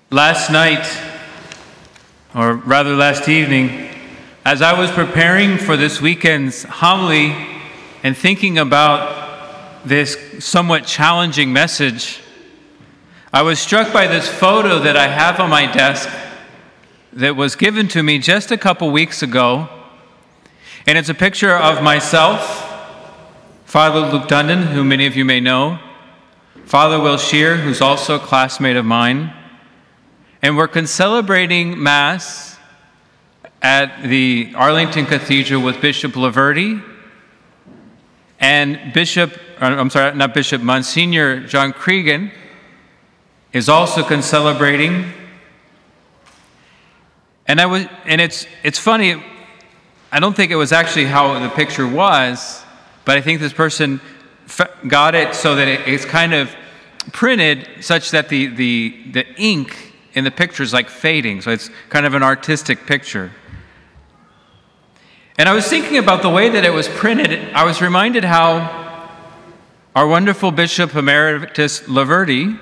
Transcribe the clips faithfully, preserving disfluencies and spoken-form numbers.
Last night, or rather last evening, as I was preparing for this weekend's homily and thinking about this somewhat challenging message, I was struck by this photo that I have on my desk that was given to me just a couple weeks ago. And it's a picture of myself, Father Luke Dundon, who many of you may know, Father Will Shear, who's also a classmate of mine, and we're celebrating Mass at the Arlington Cathedral with Bishop Laverty and Bishop, I'm sorry, not Bishop, Monsignor John Cregan is also celebrating. And I was, and it's it's funny. I don't think it was actually how the picture was, but I think this person got it so that it, it's kind of printed such that the the the ink in the picture is like fading, so it's kind of an artistic picture. And I was thinking about the way that it was printed. I was reminded how our wonderful Bishop Emeritus Laverty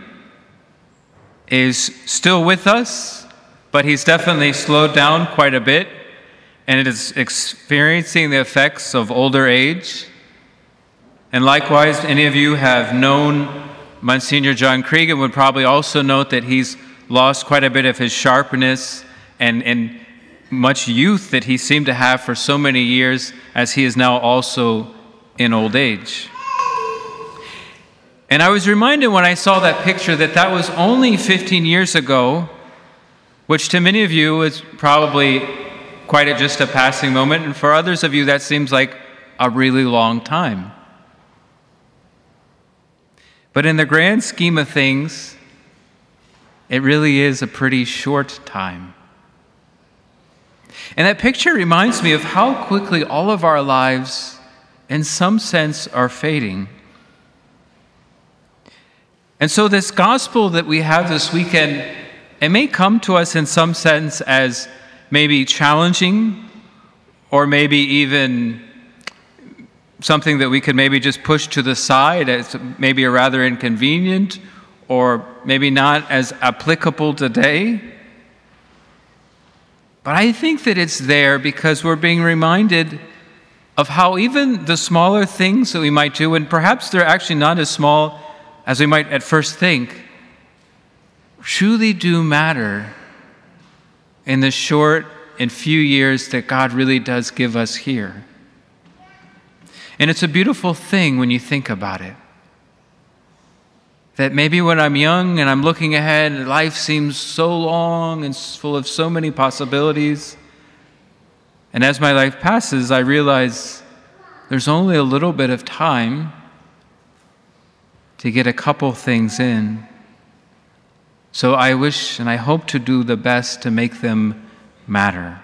is still with us, but he's definitely slowed down quite a bit, and it is experiencing the effects of older age. And likewise, any of you have known Monsignor John Cregan would probably also note that he's lost quite a bit of his sharpness and, and much youth that he seemed to have for so many years, as he is now also in old age. And I was reminded when I saw that picture that that was only fifteen years ago, which to many of you is probably quite a, just a passing moment, and for others of you that seems like a really long time. But in the grand scheme of things, it really is a pretty short time. And that picture reminds me of how quickly all of our lives, in some sense, are fading. And so this gospel that we have this weekend, it may come to us in some sense as maybe challenging, or maybe even something that we could maybe just push to the side as maybe a rather inconvenient, or maybe not as applicable today. But I think that it's there because we're being reminded of how even the smaller things that we might do, and perhaps they're actually not as small as we might at first think, truly do matter in the short and few years that God really does give us here. And it's a beautiful thing when you think about it. That maybe when I'm young and I'm looking ahead, life seems so long and full of so many possibilities. And as my life passes, I realize there's only a little bit of time to get a couple things in. So I wish and I hope to do the best to make them matter.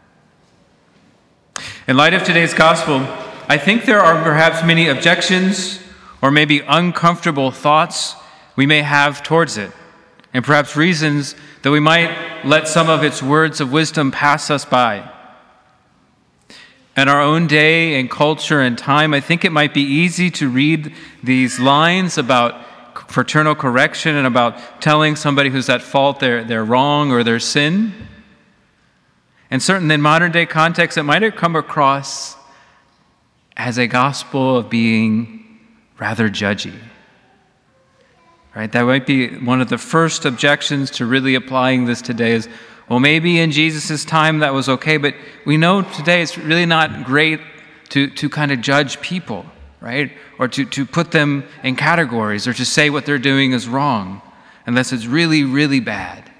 In light of today's gospel, I think there are perhaps many objections or maybe uncomfortable thoughts we may have towards it, and perhaps reasons that we might let some of its words of wisdom pass us by. In our own day and culture and time, I think it might be easy to read these lines about fraternal correction and about telling somebody who's at fault they're, they're wrong or their sin. And certainly in modern day context, it might have come across as a gospel of being rather judgy. Right? That might be one of the first objections to really applying this today is, well, maybe in Jesus' time that was okay, but we know today it's really not great to, to kind of judge people, right? Or to, to put them in categories or to say what they're doing is wrong, unless it's really, really bad.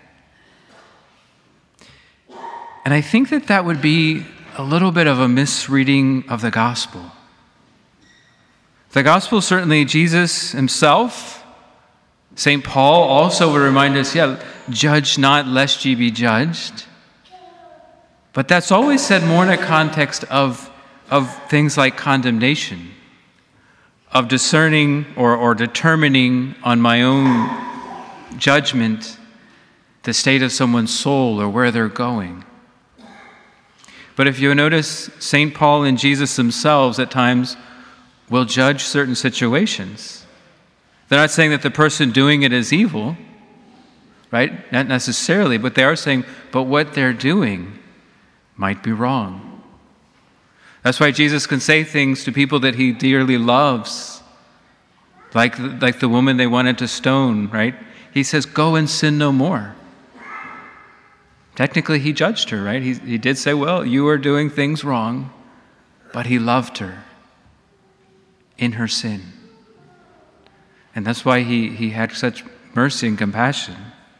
And I think that that would be a little bit of a misreading of the gospel. The gospel, certainly Jesus himself, Saint Paul also would remind us, yeah, judge not lest ye be judged. But that's always said more in a context of, of things like condemnation, of discerning or, or determining on my own judgment the state of someone's soul or where they're going. But if you notice, Saint Paul and Jesus themselves at times will judge certain situations. They're not saying that the person doing it is evil, right? Not necessarily, but they are saying, but what they're doing might be wrong. That's why Jesus can say things to people that he dearly loves, like, like the woman they wanted to stone, right? He says, go and sin no more. Technically, he judged her, right? He, he did say, well, you are doing things wrong, but he loved her in her sin. And that's why he, he had such mercy and compassion.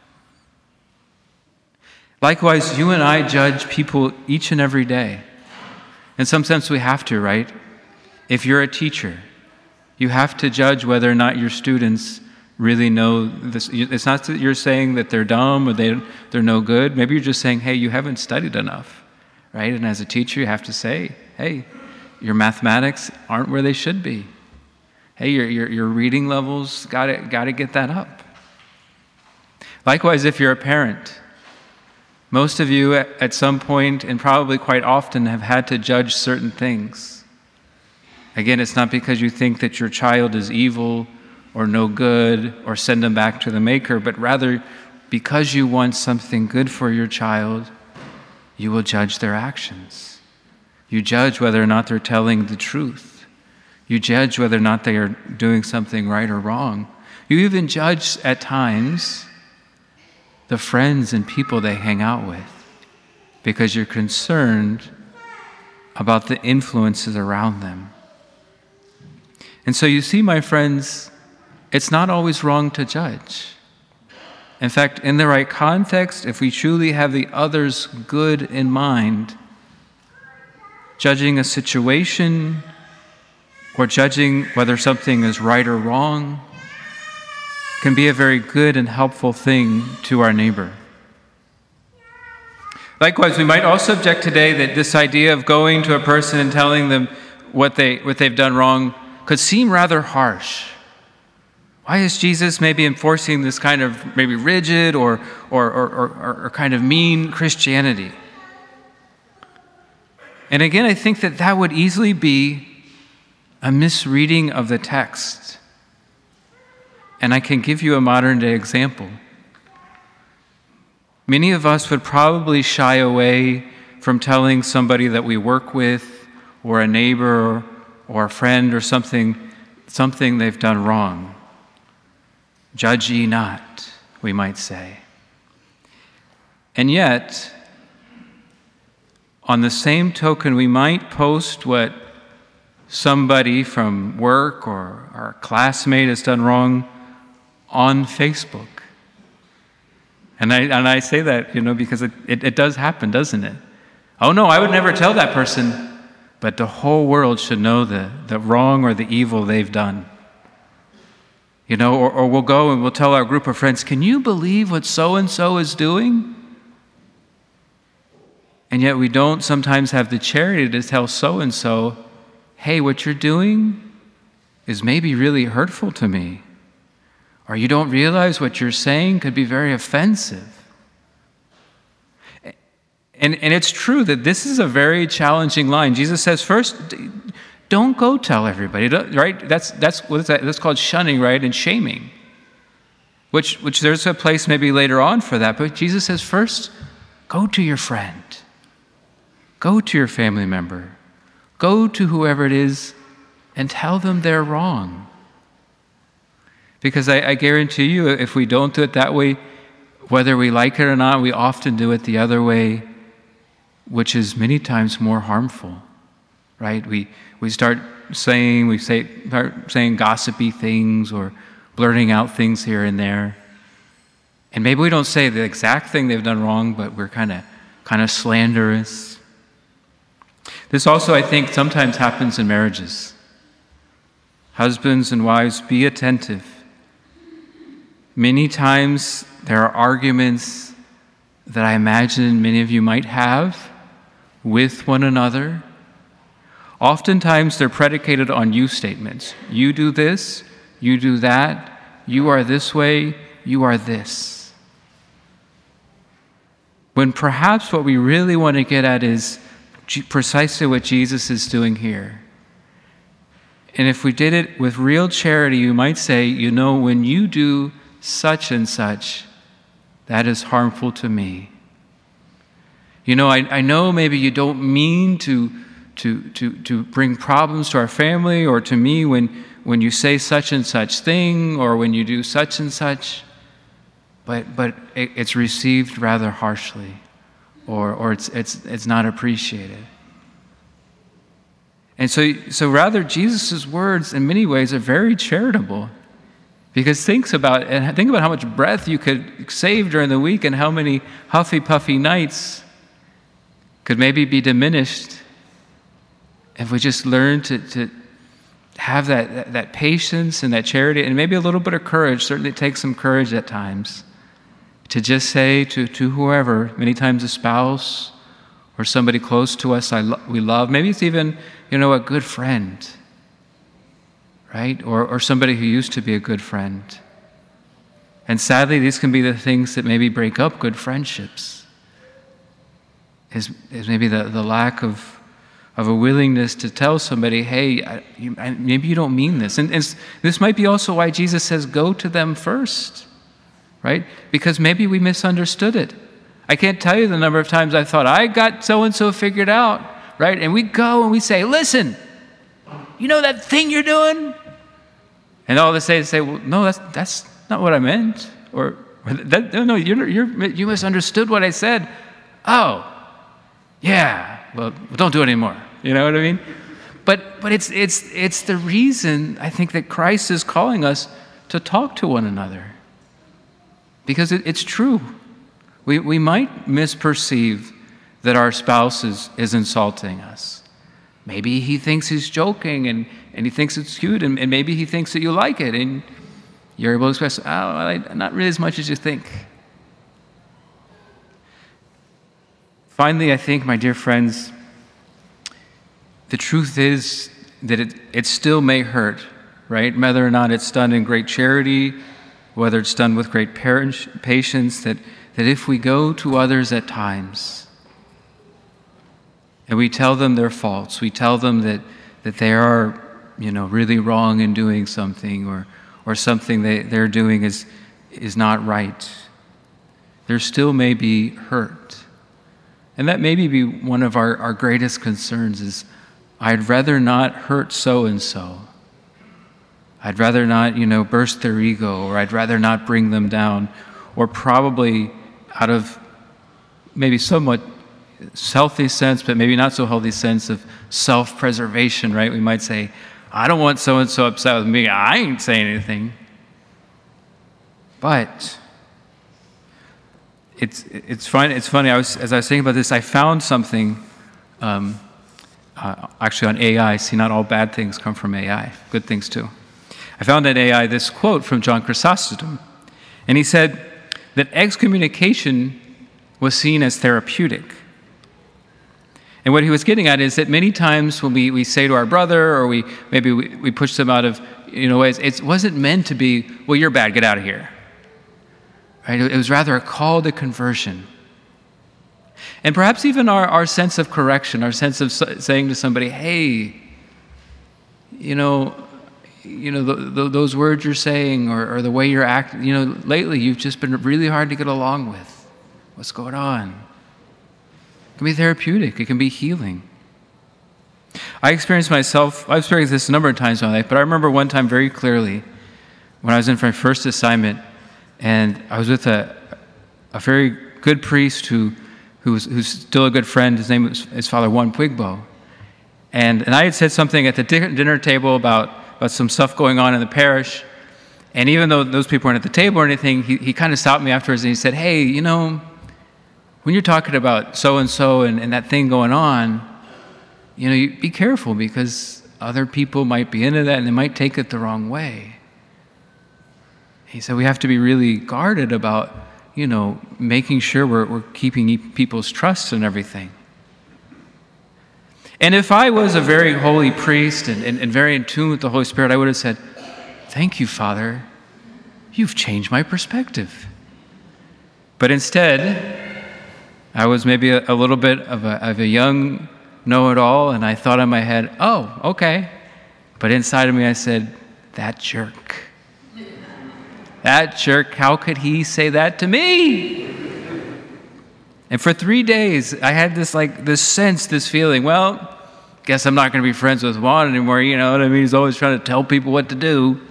Likewise, you and I judge people each and every day. In some sense, we have to, right? If you're a teacher, you have to judge whether or not your students really know this. It's not that you're saying that they're dumb or they, they're no good. Maybe you're just saying, hey, you haven't studied enough, right? And as a teacher, you have to say, hey, your mathematics aren't where they should be. Hey, your, your, your reading levels, got to got to get that up. Likewise, if you're a parent, most of you at, at some point, and probably quite often, have had to judge certain things. Again, it's not because you think that your child is evil or no good, or send them back to the Maker, but rather because you want something good for your child, you will judge their actions. You judge whether or not they're telling the truth. You judge whether or not they are doing something right or wrong. You even judge at times the friends and people they hang out with because you're concerned about the influences around them. And so you see, my friends, it's not always wrong to judge. In fact, in the right context, if we truly have the other's good in mind, judging a situation or judging whether something is right or wrong can be a very good and helpful thing to our neighbor. Likewise, we might also object today that this idea of going to a person and telling them what they what they've done wrong could seem rather harsh. Why is Jesus maybe enforcing this kind of maybe rigid or, or, or, or, or kind of mean Christianity? And again, I think that that would easily be a misreading of the text. And I can give you a modern day example. Many of us would probably shy away from telling somebody that we work with or a neighbor or a friend or something, something they've done wrong. Judge ye not, we might say. And yet, on the same token, we might post what somebody from work or our classmate has done wrong on Facebook. And I and I say that, you know, because it, it, it does happen, doesn't it? Oh no, I would never tell that person, but the whole world should know the, the wrong or the evil they've done. You know, or, or we'll go and we'll tell our group of friends, can you believe what so-and-so is doing? And yet we don't sometimes have the charity to tell so-and-so, hey, what you're doing is maybe really hurtful to me. Or you don't realize what you're saying could be very offensive. And, and it's true that this is a very challenging line. Jesus says, first, don't go tell everybody, right? That's that's what is that? That's called shunning, right? And shaming. Which which there's a place maybe later on for that. But Jesus says, first, go to your friend. Go to your family member. Go to whoever it is and tell them they're wrong. Because I, I guarantee you, if we don't do it that way, whether we like it or not, we often do it the other way, which is many times more harmful. Right? We we start saying we say start saying gossipy things or blurting out things here and there. And maybe we don't say the exact thing they've done wrong, but we're kind of kind of slanderous. This also, I think, sometimes happens in marriages. Husbands and wives, be attentive. Many times there are arguments that I imagine many of you might have with one another. Oftentimes they're predicated on you statements. You do this, you do that, you are this way, you are this. When perhaps what we really want to get at is precisely what Jesus is doing here. And if we did it with real charity, you might say, you know, when you do such and such, that is harmful to me. You know, I, I know maybe you don't mean to, to, to, to bring problems to our family or to me when, when you say such and such thing or when you do such and such, but, but it, it's received rather harshly or, or it's, it's, it's not appreciated. And so, so rather, Jesus' words in many ways are very charitable. Because think about and think about how much breath you could save during the week and how many huffy puffy nights could maybe be diminished if we just learn to, to have that, that, that patience and that charity and maybe a little bit of courage. Certainly it takes some courage at times to just say to, to whoever, many times a spouse or somebody close to us I lo- we love, maybe it's even, you know, a good friend, right? Or, or somebody who used to be a good friend. And sadly, these can be the things that maybe break up good friendships, is, is maybe the, the lack of, of a willingness to tell somebody, hey, I, you, I, maybe you don't mean this. And, and this might be also why Jesus says, go to them first, right? Because maybe we misunderstood it. I can't tell you the number of times I thought, I got so-and-so figured out, right? And we go and we say, listen, you know that thing you're doing? And all they say is say, well, no, that's that's not what I meant. Or, that, no, no, you're, you're, you misunderstood what I said. Oh, yeah, well, don't do it anymore. You know what I mean? But but it's it's it's the reason I think that Christ is calling us to talk to one another. Because it, it's true. We we might misperceive that our spouse is, is insulting us. Maybe he thinks he's joking and, and he thinks it's cute and, and maybe he thinks that you like it and you're able to express, oh, I, not really as much as you think. Finally, I think, my dear friends, the truth is that it, it still may hurt, right? Whether or not it's done in great charity, whether it's done with great patience, that, that if we go to others at times, and we tell them their faults. We tell them that, that they are, you know, really wrong in doing something or, or something they, they're doing is, is not right. There still may be hurt. And that maybe be one of our, our greatest concerns is, I'd rather not hurt so-and-so. I'd rather not, you know, burst their ego, or I'd rather not bring them down, or probably out of maybe somewhat healthy sense, but maybe not so healthy sense of self-preservation, right? We might say, I don't want so-and-so upset with me. I ain't saying anything. But it's it's fun. It's funny. I was as I was thinking about this, I found something um, uh, actually on A I. See, not all bad things come from A I. Good things too. I found on A I this quote from John Chrysostom, and he said that excommunication was seen as therapeutic. And what he was getting at is that many times when we, we say to our brother, or we maybe we, we push them out of, you know, ways, it wasn't meant to be, well, you're bad, get out of here. Right? It was rather a call to conversion. And perhaps even our, our sense of correction, our sense of saying to somebody, hey, you know, you know, the, the, those words you're saying or, or the way you're acting, you know, lately you've just been really hard to get along with. What's going on? It can be therapeutic. It can be healing. I experienced myself, I've experienced this a number of times in my life, but I remember one time very clearly when I was in my first assignment, and I was with a, a very good priest who, who was, who's still a good friend. His name was, is Father Juan Puigbo. And, and I had said something at the dinner table about, about some stuff going on in the parish. And even though those people weren't at the table or anything, he, he kind of stopped me afterwards and he said, hey, you know, when you're talking about so-and-so and, and that thing going on, you know, you, be careful because other people might be into that and they might take it the wrong way. He said we have to be really guarded about, you know, making sure we're, we're keeping people's trust and everything. And if I was a very holy priest and, and, and very in tune with the Holy Spirit, I would have said, thank you, Father. You've changed my perspective. But instead, I was maybe a, a little bit of a, of a young know-it-all, and I thought in my head, oh, okay. But inside of me, I said, that jerk. That jerk, how could he say that to me? And for three days, I had this like this sense, this feeling, well, guess I'm not going to be friends with Juan anymore. You know what I mean? He's always trying to tell people what to do.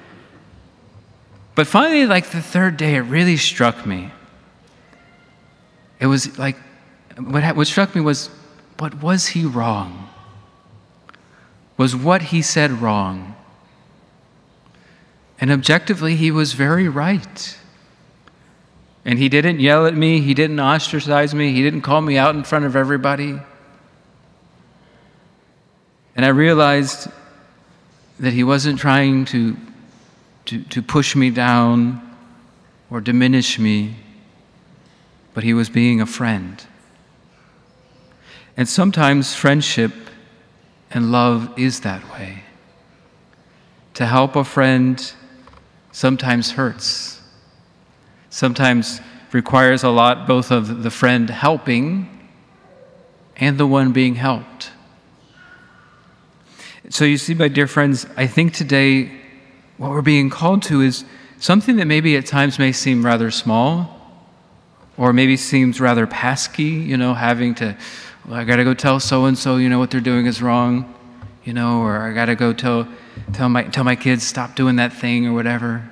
But finally, like the third day, it really struck me. It was like, what, what struck me was, but was he wrong? Was what he said wrong? And objectively, he was very right. And he didn't yell at me, he didn't ostracize me, he didn't call me out in front of everybody. And I realized that he wasn't trying to, to, to push me down or diminish me, but he was being a friend. And sometimes friendship and love is that way. To help a friend sometimes hurts. Sometimes requires a lot both of the friend helping and the one being helped. So you see, my dear friends, I think today what we're being called to is something that maybe at times may seem rather small or maybe seems rather pesky, you know, having to, well, I got to go tell so-and-so, you know, what they're doing is wrong, you know, or I got to go tell, tell, my, tell my kids stop doing that thing or whatever.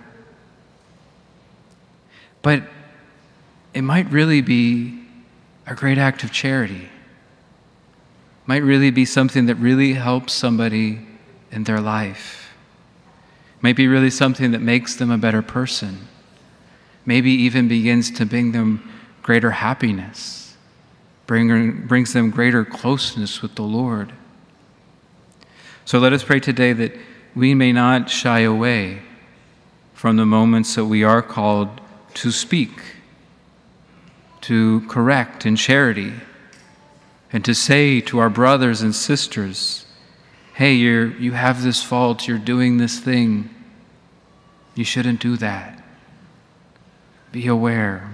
But it might really be a great act of charity. It might really be something that really helps somebody in their life. It might be really something that makes them a better person. Maybe even begins to bring them greater happiness, bring, brings them greater closeness with the Lord. So let us pray today that we may not shy away from the moments that we are called to speak, to correct in charity, and to say to our brothers and sisters, hey, you're, you have this fault, you're doing this thing, you shouldn't do that. Be aware.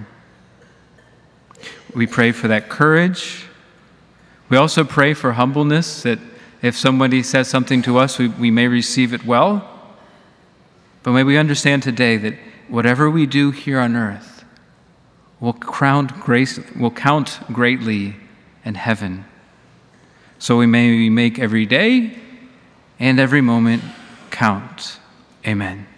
We pray for that courage. We also pray for humbleness, that if somebody says something to us, we, we may receive it well. But may we understand today that whatever we do here on earth will count, grace, will count greatly in heaven. So we may make every day and every moment count. Amen.